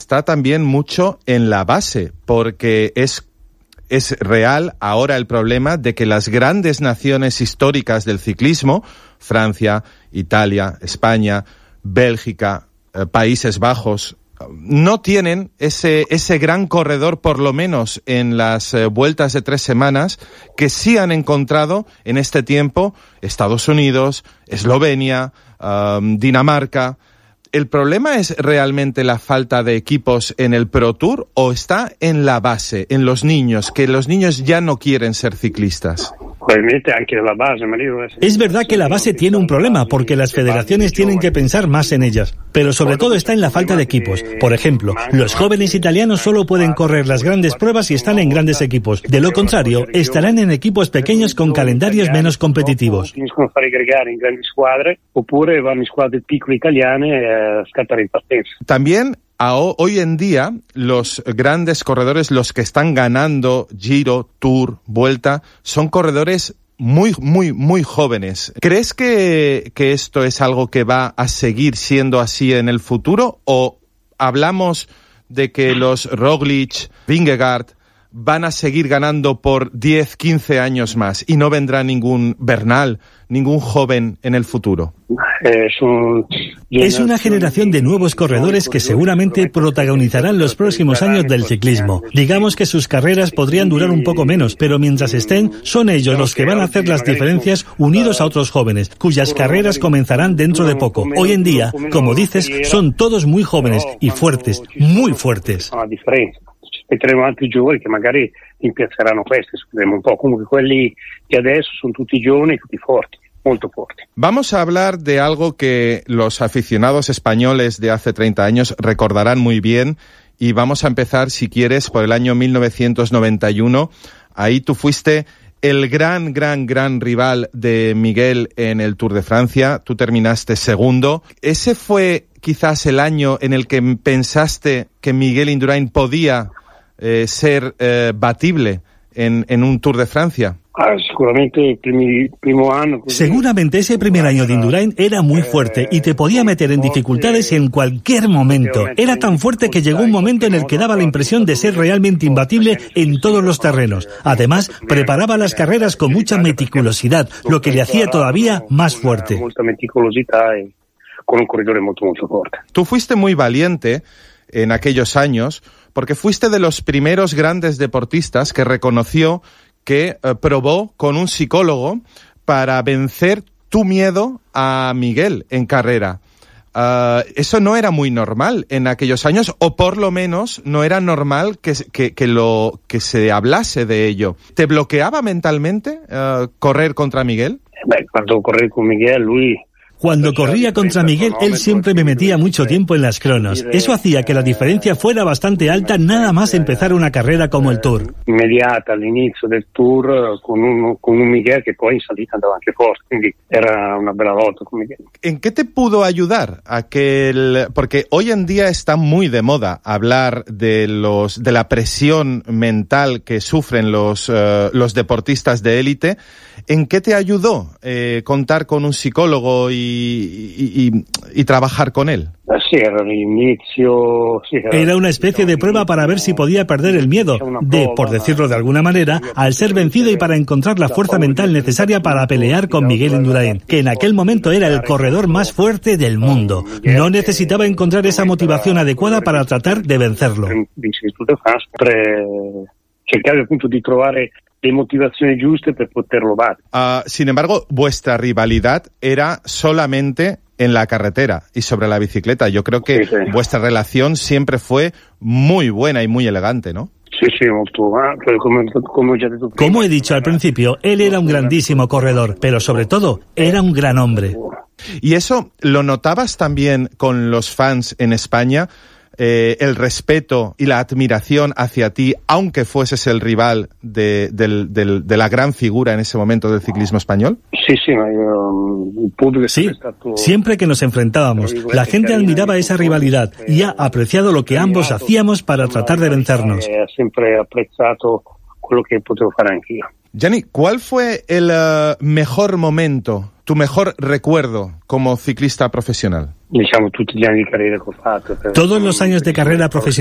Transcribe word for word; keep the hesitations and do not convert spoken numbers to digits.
está también mucho en la base, porque es Es real ahora el problema de que las grandes naciones históricas del ciclismo, Francia, Italia, España, Bélgica, eh, Países Bajos, no tienen ese, ese gran corredor, por lo menos en las eh, vueltas de tres semanas, que sí han encontrado en este tiempo Estados Unidos, Eslovenia, um, Dinamarca. ¿El problema es realmente la falta de equipos en el Pro Tour o está en la base, en los niños, que los niños ya no quieren ser ciclistas? Es verdad que la base tiene un problema porque las federaciones tienen que pensar más en ellas, pero sobre todo está en la falta de equipos. Por ejemplo, los jóvenes italianos solo pueden correr las grandes pruebas si están en grandes equipos. De lo contrario, estarán en equipos pequeños con calendarios menos competitivos. También a hoy en día los grandes corredores, los que están ganando Giro, Tour, Vuelta, son corredores muy, muy, muy jóvenes. ¿Crees que, que esto es algo que va a seguir siendo así en el futuro o hablamos de que los Roglic, Vingegaard van a seguir ganando por diez, quince años más y no vendrá ningún Bernal, ningún joven en el futuro? Es una generación de nuevos corredores que seguramente protagonizarán los próximos años del ciclismo. Digamos que sus carreras podrían durar un poco menos, pero mientras estén, son ellos los que van a hacer las diferencias unidos a otros jóvenes, cuyas carreras comenzarán dentro de poco. Hoy en día, como dices, son todos muy jóvenes y fuertes, muy fuertes. Aspetteremo altri giovani che magari rimpiazzeranno questi, vedremo un po'. Comunque quelli di adesso sono tutti giovani, tutti forti, molto forti. Vamos a hablar de algo que los aficionados españoles de hace treinta años recordarán muy bien y vamos a empezar, si quieres, por el año mil novecientos noventa y uno. Ahí tú fuiste el gran, gran, gran rival de Miguel en el Tour de Francia. Tú terminaste segundo. ¿Ese fue quizás el año en el que pensaste que Miguel Indurain podía Eh, ser eh, batible en, en un Tour de Francia? Ah, seguramente, el primi, primo año, seguramente ese primer año de Indurain era muy fuerte y te podía meter en dificultades en cualquier momento. Era tan fuerte que llegó un momento en el que daba la impresión de ser realmente imbatible en todos los terrenos. Además, preparaba las carreras con mucha meticulosidad, lo que le hacía todavía más fuerte. Mucha meticulosidad y con un corredor muy, muy fuerte. Tú fuiste muy valiente en aquellos años, porque fuiste de los primeros grandes deportistas que reconoció que eh, probó con un psicólogo para vencer tu miedo a Miguel en carrera. Uh, eso no era muy normal en aquellos años, o por lo menos no era normal que, que, que, lo, que se hablase de ello. ¿Te bloqueaba mentalmente uh, correr contra Miguel? Beh, cuando corrí con Miguel, Luis... Cuando corría contra Miguel, él siempre me metía mucho tiempo en las cronos. Eso hacía que la diferencia fuera bastante alta nada más empezar una carrera como el Tour. Inmediata all'inizio del Tour con un, con un Miguel que poi in salita andava anche forte, quindi era una bella lotta con Miguel. ¿En qué te pudo ayudar aquel? Porque hoy en día está muy de moda hablar de los de la presión mental que sufren los uh, los deportistas de élite. ¿En qué te ayudó eh, contar con un psicólogo y, y, y, y trabajar con él? Sí, era el inicio... Sí, era... era una especie de prueba para ver si podía perder el miedo de, por decirlo de alguna manera, al ser vencido y para encontrar la fuerza mental necesaria para pelear con Miguel Indurain, que en aquel momento era el corredor más fuerte del mundo. No necesitaba encontrar esa motivación adecuada para tratar de vencerlo. Cercare appunto di trovare le motivazioni giuste per poterlo battere. Uh, sin embargo, vuestra rivalidad era solamente en la carretera y sobre la bicicleta. Yo creo que sí, sí. Vuestra relación siempre fue muy buena y muy elegante, ¿no? Sí, sí, molto. Ah, pero como, como, ya te como he dicho al principio, él era un grandísimo corredor, pero sobre todo, era un gran hombre. ¿Y eso lo notabas también con los fans en España? Eh, el respeto y la admiración hacia ti, aunque fueses el rival de, de, de, de la gran figura en ese momento del ciclismo español? Sí, sí, el público sí. Siempre que nos enfrentábamos, la gente admiraba esa rivalidad y ha apreciado lo que ambos hacíamos para tratar de vencernos. Siempre he apreciado lo que potevo fare anch'io. Gianni, ¿cuál fue el uh, mejor momento, tu mejor recuerdo como ciclista profesional? Diciamo tutti gli anni di carriera che ho fatto. Todos los años de carrera profesional